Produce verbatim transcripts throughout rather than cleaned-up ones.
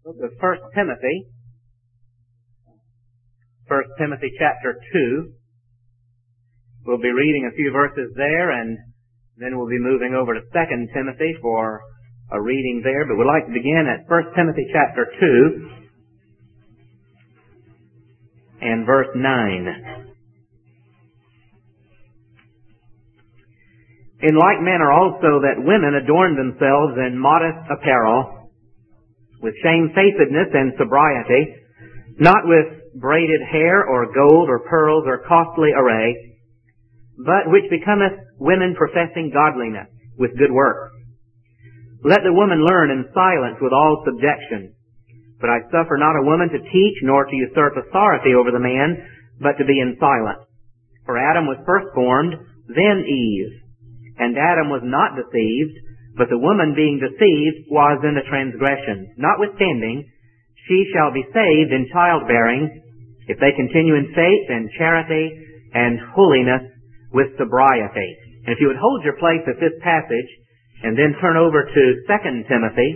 Book of First Timothy. First Timothy chapter two. We'll be reading a few verses there, and then we'll be moving over to Second Timothy for a reading there. But we'd like to begin at First Timothy chapter two and verse nine. In like manner also that women adorn themselves in modest apparel, with shamefacedness and sobriety, not with braided hair or gold or pearls or costly array, but which becometh women professing godliness with good works. Let the woman learn in silence with all subjection. But I suffer not a woman to teach, nor to usurp authority over the man, but to be in silence. For Adam was first formed, then Eve. And Adam was not deceived, but the woman being deceived was in the transgression. Notwithstanding, she shall be saved in childbearing, if they continue in faith and charity and holiness with sobriety. And if you would hold your place at this passage, and then turn over to Second Timothy.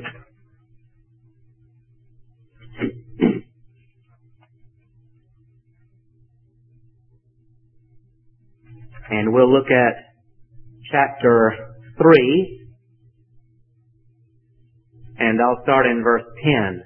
And we'll look at chapter three. And I'll start in verse ten.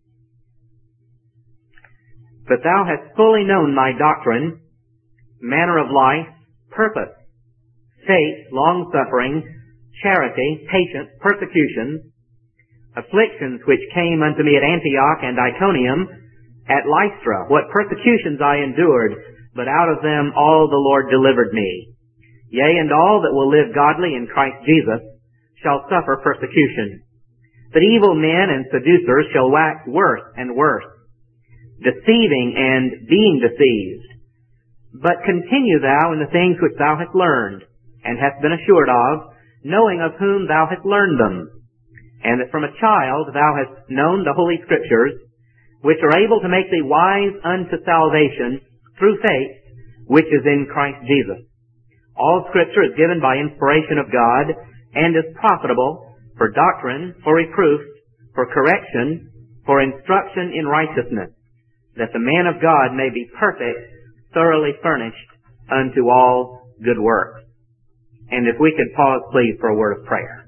But thou hast fully known my doctrine, manner of life, purpose, faith, long-suffering, charity, patience, persecutions, afflictions which came unto me at Antioch and Iconium, at Lystra, what persecutions I endured, but out of them all the Lord delivered me. Yea, and all that will live godly in Christ Jesus shall suffer persecution. But evil men and seducers shall wax worse and worse, deceiving and being deceived. But continue thou in the things which thou hast learned, and hast been assured of, knowing of whom thou hast learned them, and that from a child thou hast known the Holy Scriptures, which are able to make thee wise unto salvation through faith, which is in Christ Jesus. All Scripture is given by inspiration of God, and is profitable for doctrine, for reproof, for correction, for instruction in righteousness, that the man of God may be perfect, thoroughly furnished unto all good works. And if we could pause, please, for a word of prayer.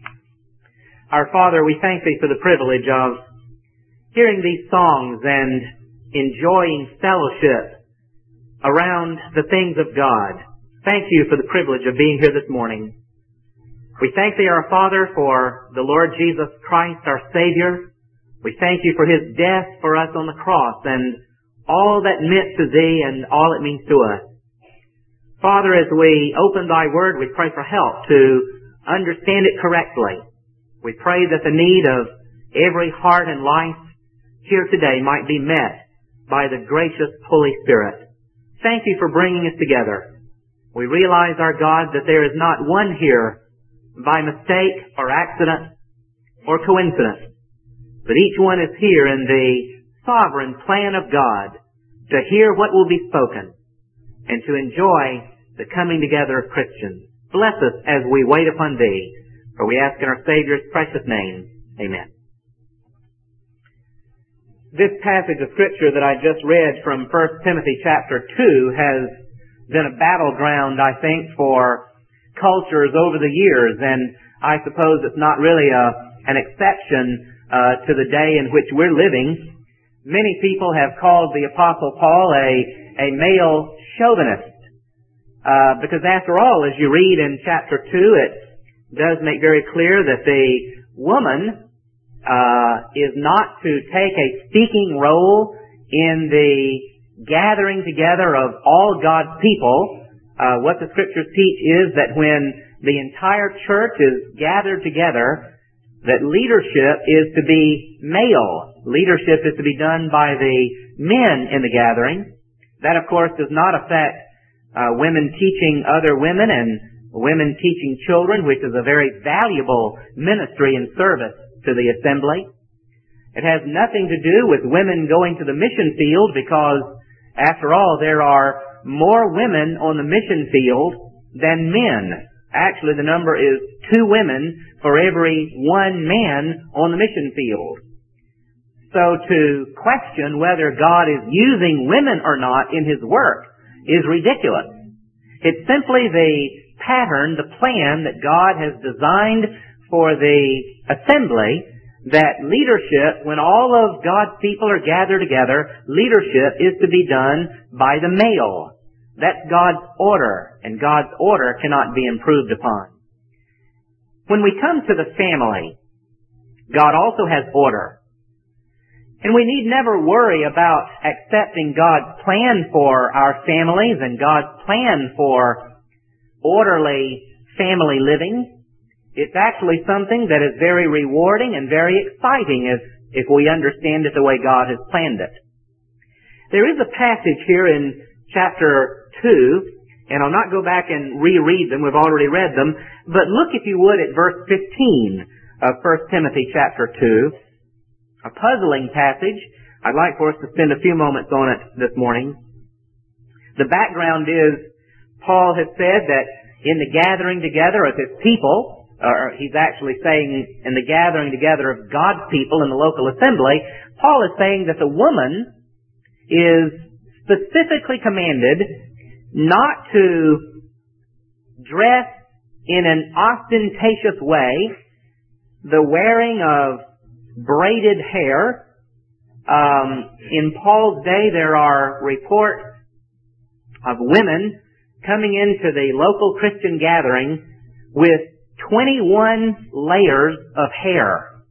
Our Father, we thank Thee for the privilege of hearing these songs and enjoying fellowship around the things of God. Thank You for the privilege of being here this morning. We thank Thee, our Father, for the Lord Jesus Christ, our Savior. We thank You for His death for us on the cross and all that meant to Thee and all it means to us. Father, as we open Thy Word, we pray for help to understand it correctly. We pray that the need of every heart and life here today might be met by the gracious Holy Spirit. Thank You for bringing us together. We realize, our God, that there is not one here by mistake or accident or coincidence, but each one is here in the sovereign plan of God to hear what will be spoken and to enjoy the coming together of Christians. Bless us as we wait upon Thee, for we ask in our Savior's precious name. Amen. This passage of Scripture that I just read from First Timothy chapter two has been a battleground, I think, for cultures over the years, and I suppose it's not really a, an exception uh, to the day in which we're living. Many people have called the Apostle Paul a, a male chauvinist, uh, because after all, as you read in chapter two, it does make very clear that the woman uh, is not to take a speaking role in the gathering together of all God's people. Uh, what the Scriptures teach is that when the entire church is gathered together, that leadership is to be male. Leadership is to be done by the men in the gathering. That, of course, does not affect uh, women teaching other women and women teaching children, which is a very valuable ministry and service to the assembly. It has nothing to do with women going to the mission field, because, after all, there are more women on the mission field than men. Actually, the number is two women for every one man on the mission field. So to question whether God is using women or not in His work is ridiculous. It's simply the pattern, the plan that God has designed for the assembly, that leadership, when all of God's people are gathered together, leadership is to be done by the male. That's God's order, and God's order cannot be improved upon. When we come to the family, God also has order. And we need never worry about accepting God's plan for our families and God's plan for orderly family living. It's actually something that is very rewarding and very exciting if, if we understand it the way God has planned it. There is a passage here in chapter two, and I'll not go back and reread them, we've already read them, but look if you would at verse fifteen of First Timothy chapter two. A puzzling passage. I'd like for us to spend a few moments on it this morning. The background is Paul has said that in the gathering together of his people, or he's actually saying in the gathering together of God's people in the local assembly, Paul is saying that the woman is specifically commanded not to dress in an ostentatious way, the wearing of braided hair. Um, in Paul's day, there are reports of women coming into the local Christian gathering with twenty-one layers of hair.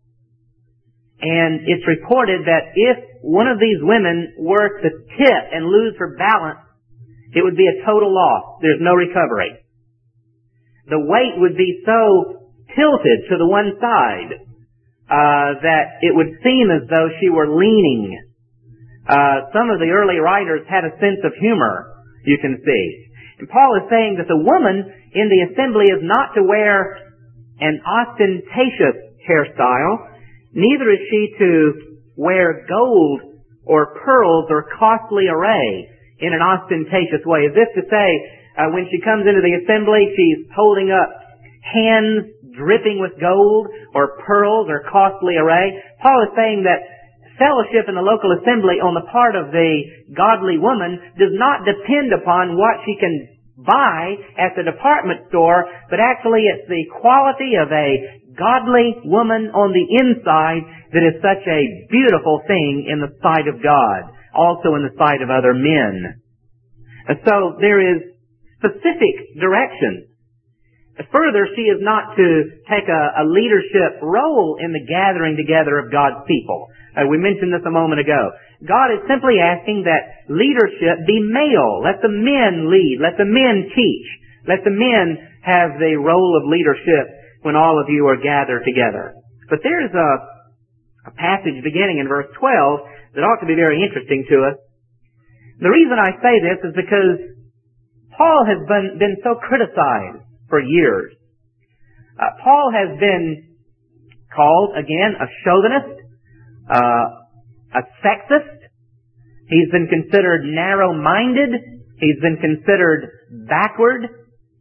And it's reported that if one of these women were to tip and lose her balance, it would be a total loss. There's no recovery. The weight would be so tilted to the one side Uh, that it would seem as though she were leaning. Uh, some of the early writers had a sense of humor, you can see. And Paul is saying that the woman in the assembly is not to wear an ostentatious hairstyle, neither is she to wear gold or pearls or costly array in an ostentatious way. As if to say, uh, when she comes into the assembly, she's holding up hands dripping with gold or pearls or costly array. Paul is saying that fellowship in the local assembly on the part of the godly woman does not depend upon what she can buy at the department store, but actually it's the quality of a godly woman on the inside that is such a beautiful thing in the sight of God, also in the sight of other men. And so there is specific direction. Further, she is not to take a, a leadership role in the gathering together of God's people. Uh, we mentioned this a moment ago. God is simply asking that leadership be male. Let the men lead. Let the men teach. Let the men have the role of leadership when all of you are gathered together. But there's a, a passage beginning in verse twelve that ought to be very interesting to us. The reason I say this is because Paul has been, been so criticized for years. Uh, Paul has been called, again, a chauvinist, uh, a sexist. He's been considered narrow-minded. He's been considered backward.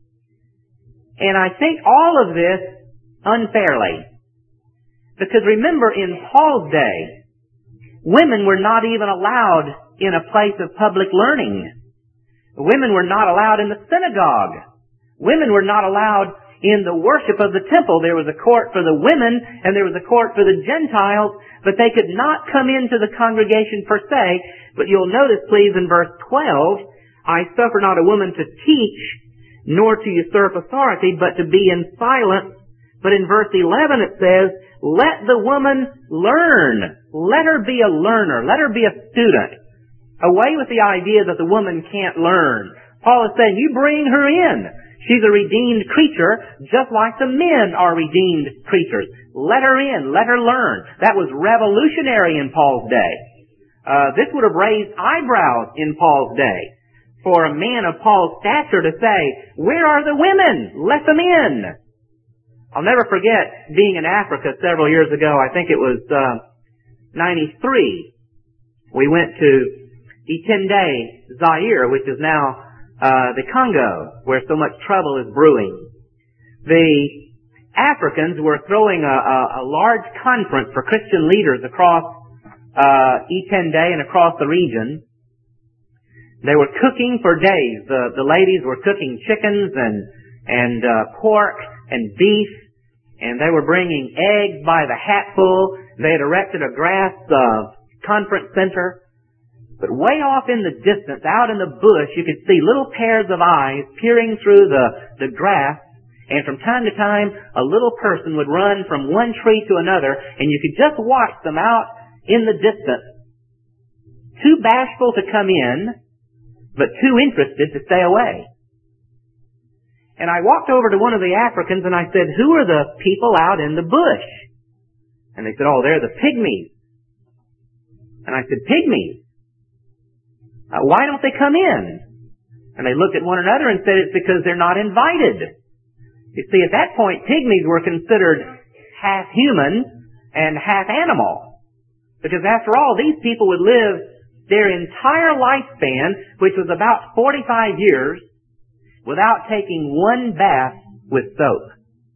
And I think all of this unfairly. Because remember, in Paul's day, women were not even allowed in a place of public learning. Women were not allowed in the synagogue. Women were not allowed in the worship of the temple. There was a court for the women and there was a court for the Gentiles, but they could not come into the congregation per se. But you'll notice, please, in verse twelve, I suffer not a woman to teach, nor to usurp authority, but to be in silence. But in verse eleven it says, let the woman learn. Let her be a learner. Let her be a student. Away with the idea that the woman can't learn. Paul is saying, you bring her in. She's a redeemed creature, just like the men are redeemed creatures. Let her in. Let her learn. That was revolutionary in Paul's day. Uh, this would have raised eyebrows in Paul's day for a man of Paul's stature to say, where are the women? Let them in. I'll never forget being in Africa several years ago. I think it was uh, ninety-three. We went to Itende, Zaire, which is now Uh, the Congo, where so much trouble is brewing. The Africans were throwing a, a, a large conference for Christian leaders across uh, Itende and across the region. They were cooking for days. The, the ladies were cooking chickens and, and uh, pork and beef, and they were bringing eggs by the hatful. They had erected a grass uh, conference center. But way off in the distance, out in the bush, you could see little pairs of eyes peering through the, the grass, and from time to time, a little person would run from one tree to another, and you could just watch them out in the distance, too bashful to come in, but too interested to stay away. And I walked over to one of the Africans and I said, "Who are the people out in the bush?" And they said, "Oh, they're the pygmies." And I said, "Pygmies? Uh, why don't they come in?" And they looked at one another and said, "It's because they're not invited." You see, at that point, pygmies were considered half human and half animal. Because after all, these people would live their entire lifespan, which was about forty-five years, without taking one bath with soap.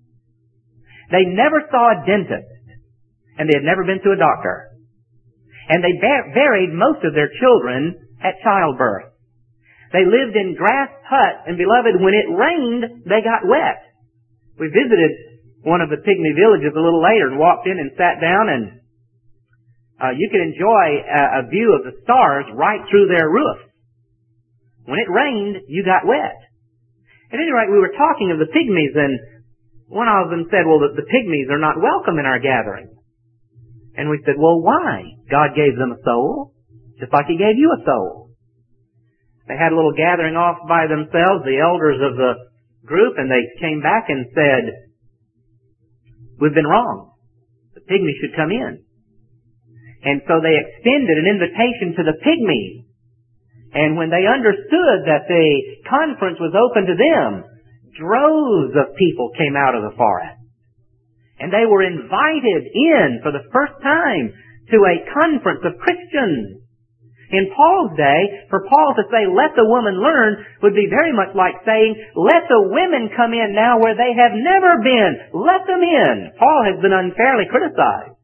They never saw a dentist, and they had never been to a doctor. And they bar- buried most of their children at childbirth. They lived in grass huts, and beloved, when it rained, they got wet. We visited one of the pygmy villages a little later and walked in and sat down, and uh, you could enjoy a, a view of the stars right through their roof. When it rained, you got wet. At any rate, we were talking of the pygmies, and one of them said, "Well, the, the pygmies are not welcome in our gathering." And we said, "Well, why? God gave them a soul, just like He gave you a soul." They had a little gathering off by themselves, the elders of the group, and they came back and said, "We've been wrong. The pygmies should come in." And so they extended an invitation to the pygmies. And when they understood that the conference was open to them, droves of people came out of the forest. And they were invited in for the first time to a conference of Christians. In Paul's day, for Paul to say, "Let the woman learn," would be very much like saying, "Let the women come in now where they have never been. Let them in." Paul has been unfairly criticized.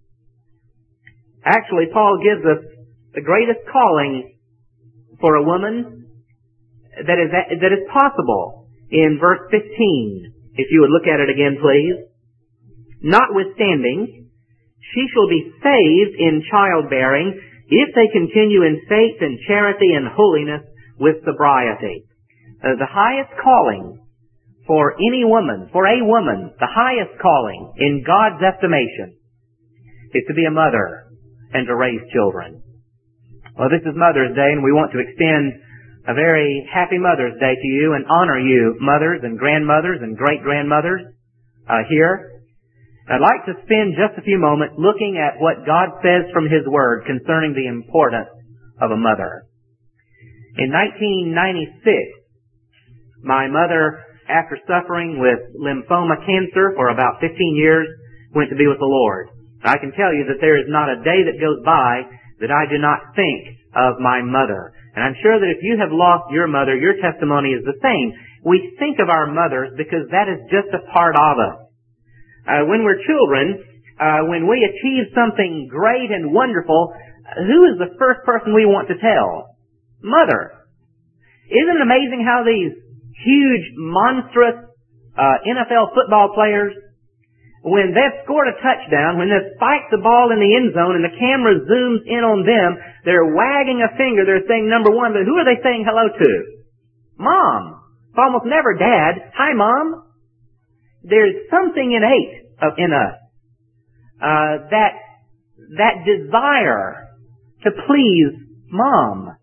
Actually, Paul gives us the greatest calling for a woman that is, that is possible in verse fifteen. If you would look at it again, please. "Notwithstanding, she shall be saved in childbearing if they continue in faith and charity and holiness with sobriety." Uh, the highest calling for any woman, for a woman, the highest calling in God's estimation is to be a mother and to raise children. Well, this is Mother's Day, and we want to extend a very happy Mother's Day to you and honor you, mothers and grandmothers and great-grandmothers uh, here. I'd like to spend just a few moments looking at what God says from His Word concerning the importance of a mother. In nineteen ninety-six, my mother, after suffering with lymphoma cancer for about fifteen years, went to be with the Lord. I can tell you that there is not a day that goes by that I do not think of my mother. And I'm sure that if you have lost your mother, your testimony is the same. We think of our mothers because that is just a part of us. Uh, when we're children, uh, when we achieve something great and wonderful, who is the first person we want to tell? Mother. Isn't it amazing how these huge, monstrous uh, N F L football players, when they've scored a touchdown, when they've spiked the ball in the end zone and the camera zooms in on them, they're wagging a finger, they're saying number one, but who are they saying hello to? Mom. It's almost never Dad. Hi, Mom. There's something innate in us, uh, that, that desire to please Mom.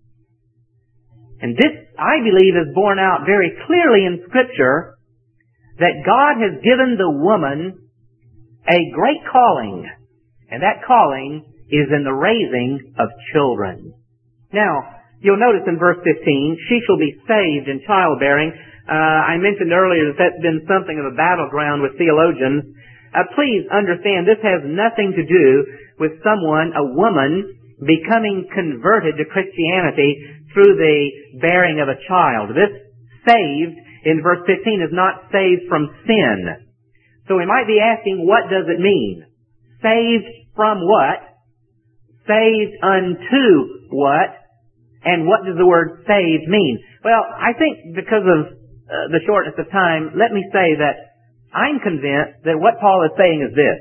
And this, I believe, is borne out very clearly in Scripture, that God has given the woman a great calling, and that calling is in the raising of children. Now, you'll notice in verse fifteen, "She shall be saved in childbearing." Uh, I mentioned earlier that that's been something of a battleground with theologians. Uh, please understand, this has nothing to do with someone, a woman, becoming converted to Christianity through the bearing of a child. This saved in verse fifteen is not saved from sin. So we might be asking, what does it mean? Saved from what? Saved unto what? And what does the word saved mean? Well, I think because of uh, the shortness of time, let me say that I'm convinced that what Paul is saying is this.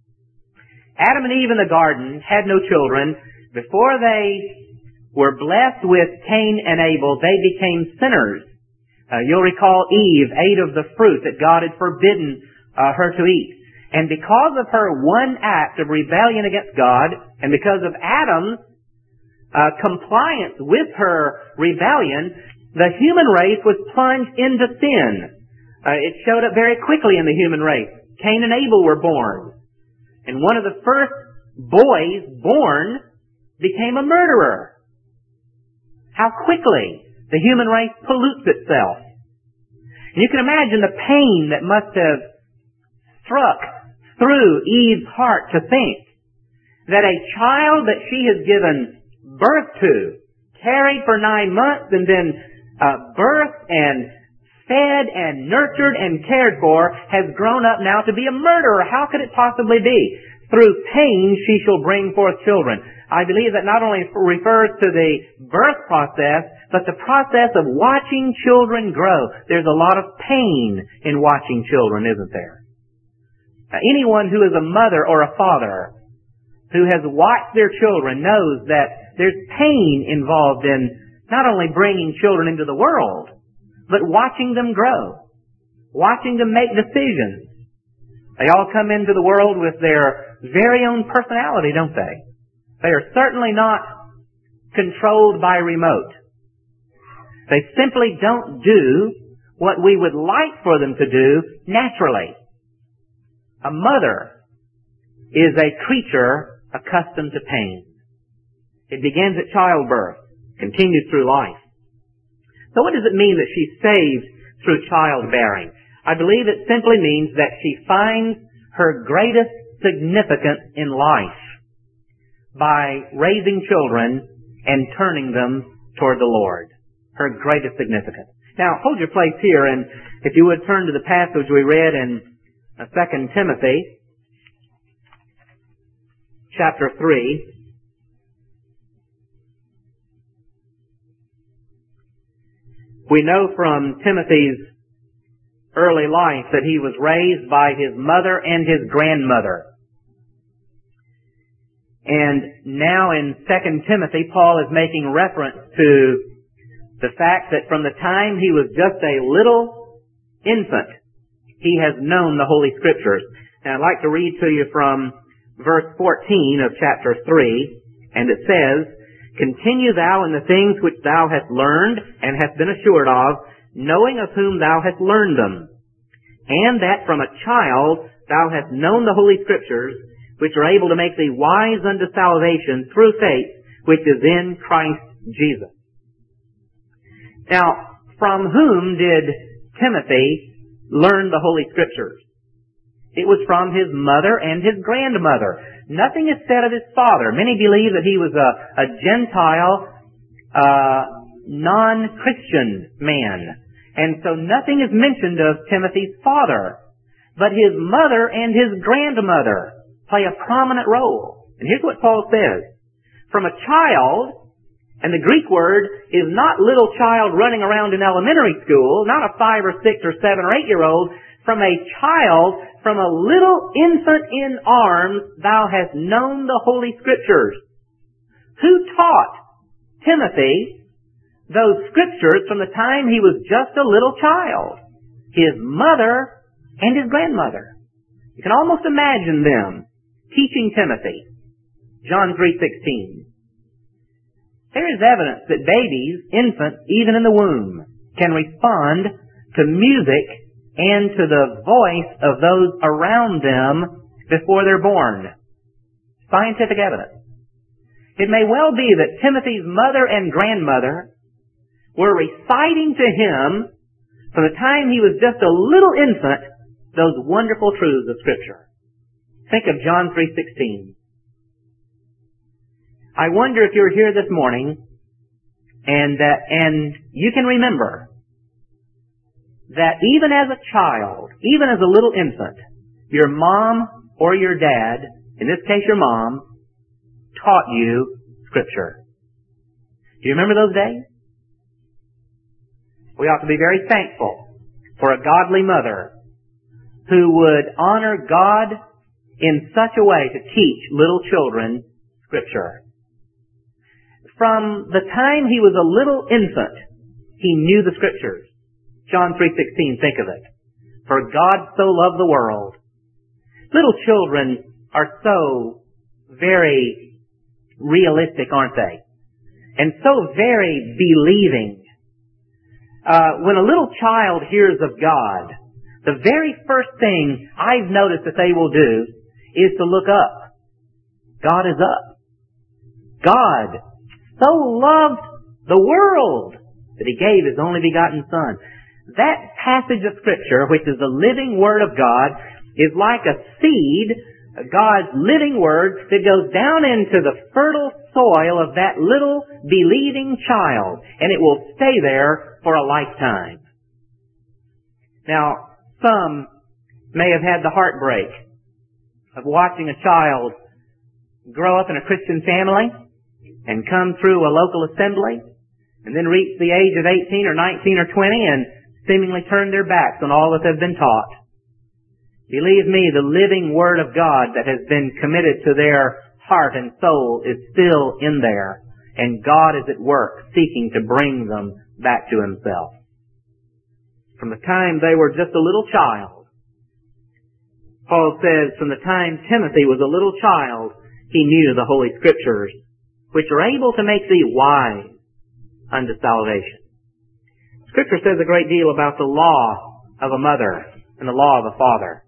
Adam and Eve in the garden had no children. Before they were blessed with Cain and Abel, they became sinners. Uh, you'll recall Eve ate of the fruit that God had forbidden uh, her to eat. And because of her one act of rebellion against God, and because of Adam's uh, compliance with her rebellion, the human race was plunged into sin. Uh, it showed up very quickly in the human race. Cain and Abel were born. And one of the first boys born became a murderer. How quickly the human race pollutes itself. And you can imagine the pain that must have struck through Eve's heart to think that a child that she has given birth to, carried for nine months and then uh, birthed and fed and nurtured and cared for, has grown up now to be a murderer. How could it possibly be? Through pain she shall bring forth children. I believe that not only refers to the birth process, but the process of watching children grow. There's a lot of pain in watching children, isn't there? Now, anyone who is a mother or a father who has watched their children knows that there's pain involved in not only bringing children into the world, but watching them grow, watching them make decisions. They all come into the world with their very own personality, don't they? They are certainly not controlled by remote. They simply don't do what we would like for them to do naturally. A mother is a creature accustomed to pain. It begins at childbirth, continues through life. So what does it mean that she's saved through childbearing? I believe it simply means that she finds her greatest significance in life by raising children and turning them toward the Lord. Her greatest significance. Now, hold your place here, and if you would turn to the passage we read in Second Timothy, chapter three. We know from Timothy's early life that he was raised by his mother and his grandmother. And now in Second Timothy, Paul is making reference to the fact that from the time he was just a little infant, he has known the Holy Scriptures. And I'd like to read to you from verse fourteen of chapter three, and it says, "Continue thou in the things which thou hast learned and hast been assured of, knowing of whom thou hast learned them, and that from a child thou hast known the Holy Scriptures, which are able to make thee wise unto salvation through faith, which is in Christ Jesus." Now, from whom did Timothy learn the Holy Scriptures? It was from his mother and his grandmother. Nothing is said of his father. Many believe that he was a, a Gentile, uh, non-Christian man. And so nothing is mentioned of Timothy's father. But his mother and his grandmother play a prominent role. And here's what Paul says. From a child, and the Greek word is not little child running around in elementary school, not a five or six or seven or eight year old. From a child, from a little infant in arms, thou hast known the Holy Scriptures. Who taught Timothy those Scriptures from the time he was just a little child? His mother and his grandmother. You can almost imagine them teaching Timothy. John three sixteen. There is evidence that babies, infants, even in the womb, can respond to music and to the voice of those around them before they're born. Scientific evidence. It may well be that Timothy's mother and grandmother were reciting to him, from the time he was just a little infant, those wonderful truths of Scripture. Think of John three sixteen. I wonder if you're here this morning and that, and you can remember that even as a child, even as a little infant, your mom or your dad, in this case your mom, taught you Scripture. Do you remember those days? We ought to be very thankful for a godly mother who would honor God in such a way to teach little children Scripture. From the time he was a little infant, he knew the Scriptures. John three sixteen, think of it. For God so loved the world. Little children are so very realistic, aren't they? And so very believing. Uh, when a little child hears of God, the very first thing I've noticed that they will do is to look up. God is up. God so loved the world that He gave His only begotten Son. That passage of Scripture, which is the living Word of God, is like a seed, God's living Word, that goes down into the fertile soil of that little believing child, and it will stay there for a lifetime. Now, some may have had the heartbreak of watching a child grow up in a Christian family and come through a local assembly and then reach the age of eighteen or nineteen or twenty and seemingly turn their backs on all that they've been taught. Believe me, the living Word of God that has been committed to their heart and soul is still in there, and God is at work seeking to bring them back to Himself. From the time they were just a little child, Paul says, from the time Timothy was a little child, he knew the Holy Scriptures, which are able to make thee wise unto salvation. Scripture says a great deal about the law of a mother and the law of a father.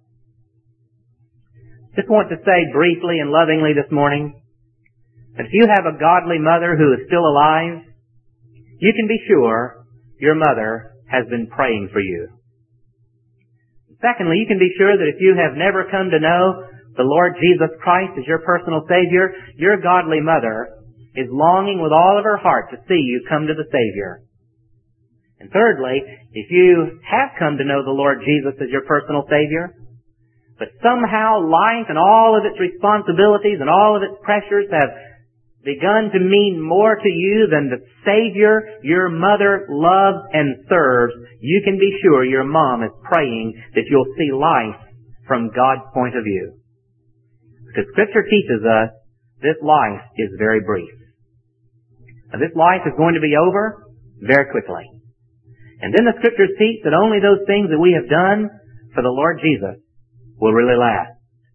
Just want to say briefly and lovingly this morning that if you have a godly mother who is still alive, you can be sure your mother has been praying for you. Secondly, you can be sure that if you have never come to know the Lord Jesus Christ as your personal Savior, your godly mother is longing with all of her heart to see you come to the Savior. And thirdly, if you have come to know the Lord Jesus as your personal Savior, but somehow life and all of its responsibilities and all of its pressures have begun to mean more to you than the Savior your mother loves and serves, you can be sure your mom is praying that you'll see life from God's point of view. Because Scripture teaches us this life is very brief. Now, this life is going to be over very quickly. And then the Scriptures teach that only those things that we have done for the Lord Jesus will really last.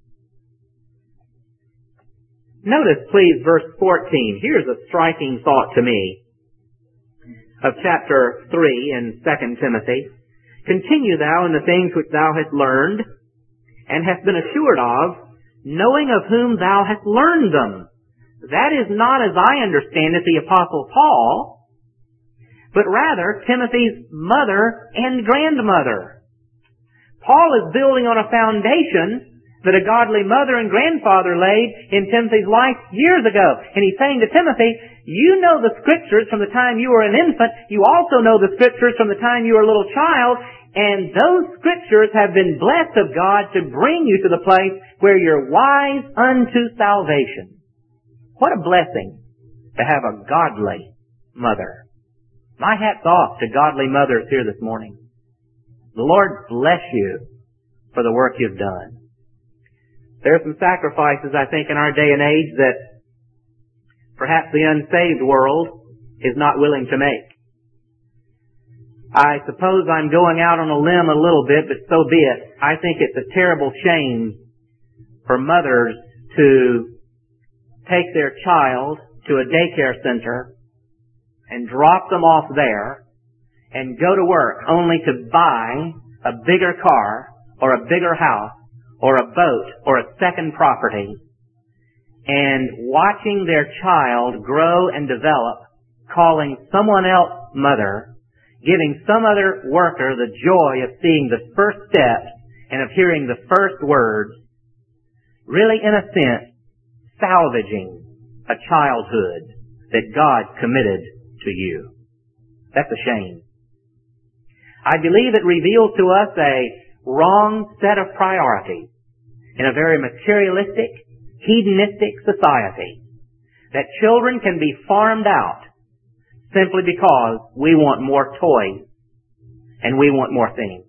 Notice, please, verse fourteen. Here's a striking thought to me of chapter three in Second Timothy. Continue thou in the things which thou hast learned and hast been assured of, knowing of whom thou hast learned them. That is not, as I understand it, the Apostle Paul, but rather Timothy's mother and grandmother. Paul is building on a foundation that a godly mother and grandfather laid in Timothy's life years ago. And he's saying to Timothy, you know the Scriptures from the time you were an infant. You also know the Scriptures from the time you were a little child. And those Scriptures have been blessed of God to bring you to the place where you're wise unto salvation. What a blessing to have a godly mother. My hat's off to godly mothers here this morning. The Lord bless you for the work you've done. There are some sacrifices, I think, in our day and age that perhaps the unsaved world is not willing to make. I suppose I'm going out on a limb a little bit, but so be it. I think it's a terrible shame for mothers to take their child to a daycare center and drop them off there and go to work only to buy a bigger car or a bigger house or a boat or a second property, and watching their child grow and develop, calling someone else mother, giving some other worker the joy of seeing the first steps and of hearing the first words, really in a sense salvaging a childhood that God committed to you. That's a shame. I believe it reveals to us a wrong set of priorities in a very materialistic, hedonistic society that children can be farmed out simply because we want more toys and we want more things.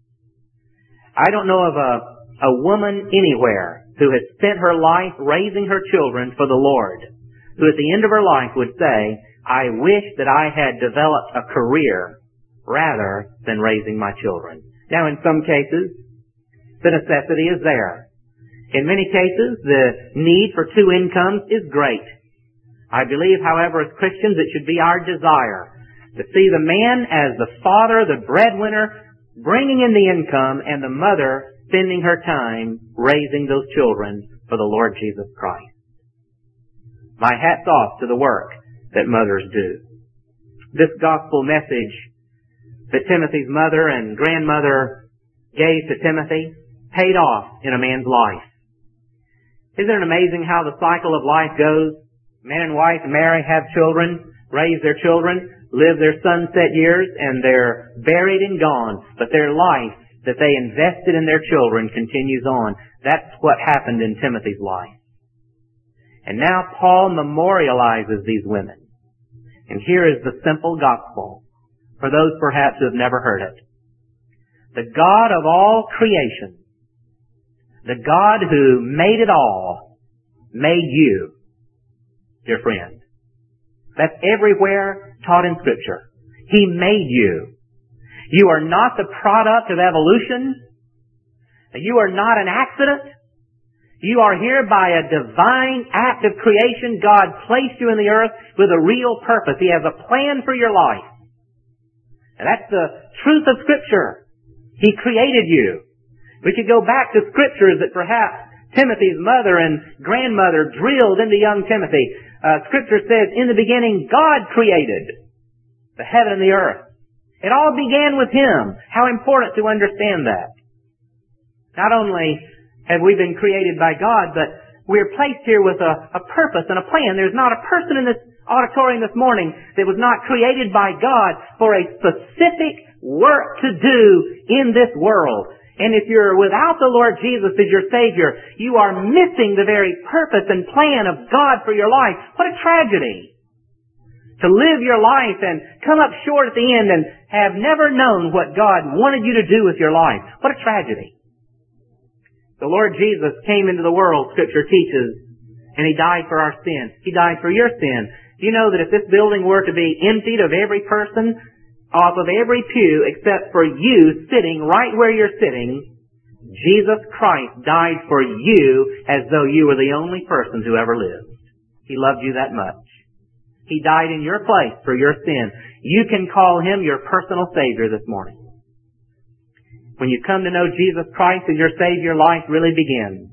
I don't know of a, a woman anywhere who has spent her life raising her children for the Lord, who at the end of her life would say, I wish that I had developed a career rather than raising my children. Now, in some cases, the necessity is there. In many cases, the need for two incomes is great. I believe, however, as Christians, it should be our desire to see the man as the father, the breadwinner, bringing in the income, and the mother spending her time raising those children for the Lord Jesus Christ. My hat's off to the work that mothers do. This gospel message that Timothy's mother and grandmother gave to Timothy paid off in a man's life. Isn't it amazing how the cycle of life goes? Man and wife marry, have children, raise their children, live their sunset years, and they're buried and gone. But their life that they invested in their children continues on. That's what happened in Timothy's life. And now Paul memorializes these women. And here is the simple gospel for those perhaps who have never heard it. The God of all creation, the God who made it all, made you, dear friend. That's everywhere taught in Scripture. He made you. You are not the product of evolution. You are not an accident. You are here by a divine act of creation. God placed you in the earth with a real purpose. He has a plan for your life. And that's the truth of Scripture. He created you. We could go back to Scriptures that perhaps Timothy's mother and grandmother drilled into young Timothy. Uh, Scripture says, in the beginning, God created the heaven and the earth. It all began with Him. How important to understand that. Not only have we been created by God, but we're placed here with a, a purpose and a plan. There's not a person in this auditorium this morning that was not created by God for a specific work to do in this world. And if you're without the Lord Jesus as your Savior, you are missing the very purpose and plan of God for your life. What a tragedy. To live your life and come up short at the end and have never known what God wanted you to do with your life. What a tragedy. The Lord Jesus came into the world, Scripture teaches, and He died for our sin. He died for your sin. Do you know that if this building were to be emptied of every person, off of every pew except for you sitting right where you're sitting, Jesus Christ died for you as though you were the only person who ever lived. He loved you that much. He died in your place for your sin. You can call Him your personal Savior this morning. When you come to know Jesus Christ as your Savior, life really begins.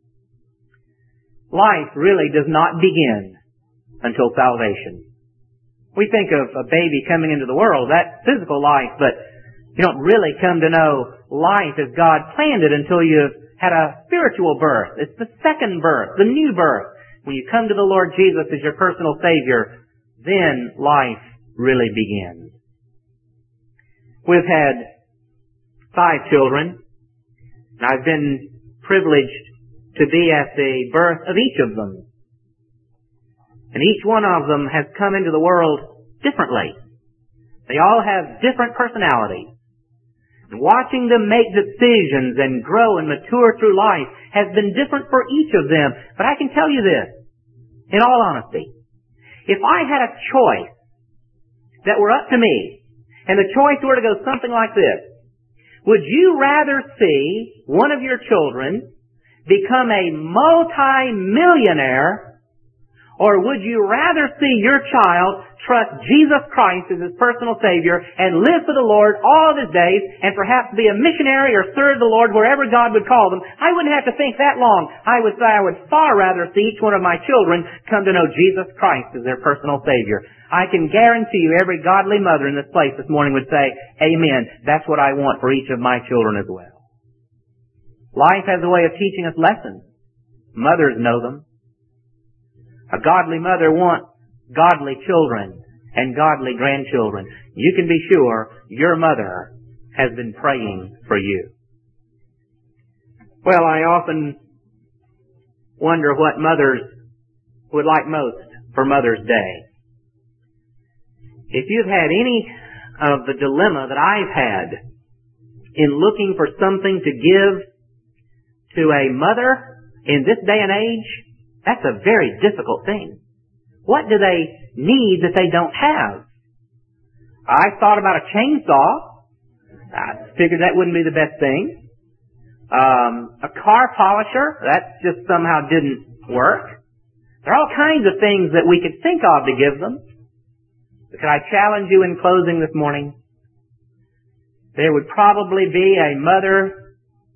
Life really does not begin until salvation. We think of a baby coming into the world, that's physical life, but you don't really come to know life as God planned it until you've had a spiritual birth. It's the second birth, the new birth. When you come to the Lord Jesus as your personal Savior, then life really begins. We've had five children, and I've been privileged to be at the birth of each of them. And each one of them has come into the world differently. They all have different personalities. And watching them make decisions and grow and mature through life has been different for each of them. But I can tell you this, in all honesty, if I had a choice that were up to me, and the choice were to go something like this, would you rather see one of your children become a multi-millionaire, or would you rather see your child trust Jesus Christ as his personal Savior and live for the Lord all of his days and perhaps be a missionary or serve the Lord wherever God would call them? I wouldn't have to think that long. I would say I would far rather see each one of my children come to know Jesus Christ as their personal Savior. I can guarantee you every godly mother in this place this morning would say, amen, that's what I want for each of my children as well. Life has a way of teaching us lessons. Mothers know them. A godly mother wants godly children and godly grandchildren. You can be sure your mother has been praying for you. Well, I often wonder what mothers would like most for Mother's Day. If you've had any of the dilemma that I've had in looking for something to give to a mother in this day and age, that's a very difficult thing. What do they need that they don't have? I thought about a chainsaw. I figured that wouldn't be the best thing. Um, a car polisher, that just somehow didn't work. There are all kinds of things that we could think of to give them. But can I challenge you in closing this morning? There would probably be a mother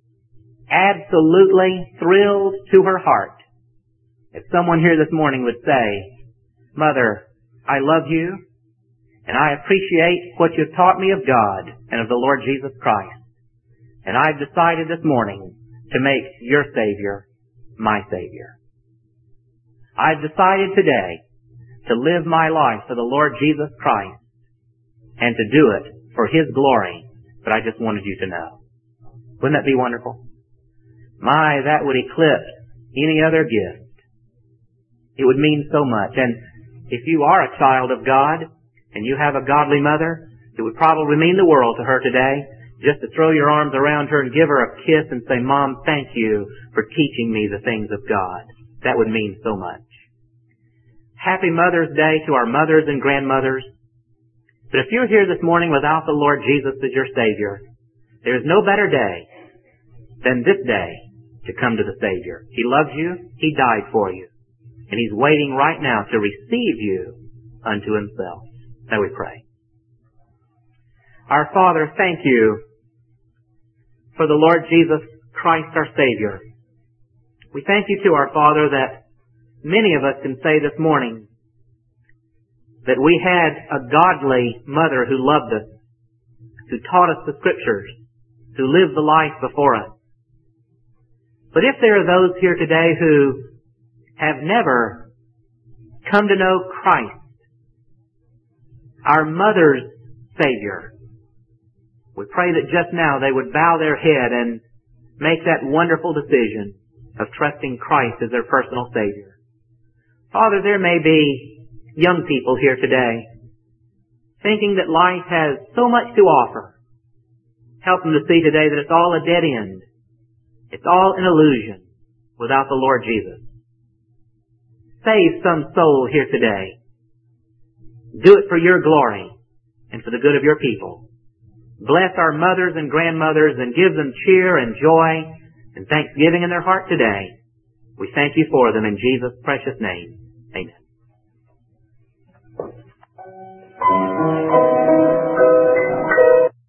absolutely thrilled to her heart if someone here this morning would say, Mother, I love you, and I appreciate what you've taught me of God and of the Lord Jesus Christ. And I've decided this morning to make your Savior my Savior. I've decided today to live my life for the Lord Jesus Christ and to do it for His glory. But I just wanted you to know. Wouldn't that be wonderful? My, that would eclipse any other gift. It would mean so much. And if you are a child of God and you have a godly mother, it would probably mean the world to her today just to throw your arms around her and give her a kiss and say, Mom, thank you for teaching me the things of God. That would mean so much. Happy Mother's Day to our mothers and grandmothers. But if you're here this morning without the Lord Jesus as your Savior, there is no better day than this day to come to the Savior. He loves you. He died for you. And He's waiting right now to receive you unto Himself. Now we pray. Our Father, thank you for the Lord Jesus Christ, our Savior. We thank you, too, our Father, that many of us can say this morning that we had a godly mother who loved us, who taught us the Scriptures, who lived the life before us. But if there are those here today who have never come to know Christ, our mother's Savior, we pray that just now they would bow their head and make that wonderful decision of trusting Christ as their personal Savior. Father, there may be young people here today thinking that life has so much to offer. Help them to see today that it's all a dead end. It's all an illusion without the Lord Jesus. Save some soul here today. Do it for your glory and for the good of your people. Bless our mothers and grandmothers and give them cheer and joy and thanksgiving in their heart today. We thank you for them in Jesus' precious name.